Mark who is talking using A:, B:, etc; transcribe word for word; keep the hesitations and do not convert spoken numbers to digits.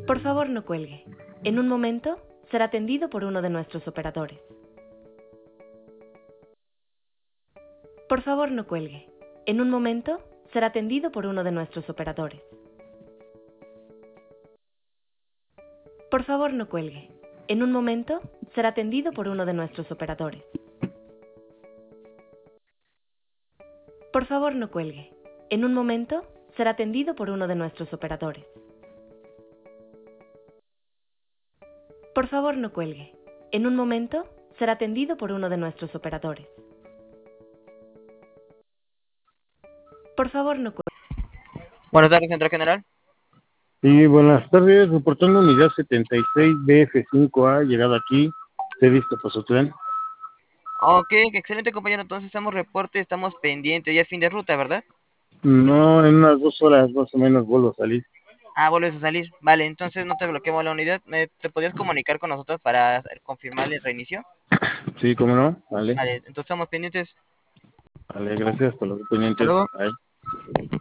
A: Por favor, no cuelgue. En un momento, será atendido por uno de nuestros operadores. Por favor, no cuelgue. En un momento, será atendido por uno de nuestros operadores. Por favor, no cuelgue. En un momento, será atendido por uno de nuestros operadores. Por favor, no cuelgue. En un momento, será atendido por uno de nuestros operadores. Por favor, no cuelgue. En un momento, será atendido por uno de nuestros operadores. Por favor, no cuelgue.
B: Buenas tardes, Central General.
C: Sí, buenas tardes, reportando unidad setenta y seis B F cinco A, llegada aquí, se visto Pazotlán.
B: Ok, excelente compañero, entonces estamos reporte, estamos pendientes, ya es fin de ruta, ¿verdad?
C: No, en unas dos horas más o menos vuelvo a salir.
B: Ah, vuelves a salir. Vale, entonces no te bloqueamos la unidad. ¿Me- ¿Te podrías comunicar con nosotros para confirmar el reinicio?
C: Sí, cómo no, vale,
B: Vale, entonces estamos pendientes.
C: vale, gracias por los
B: Hasta
C: pendientes.
B: luego.
C: Bye.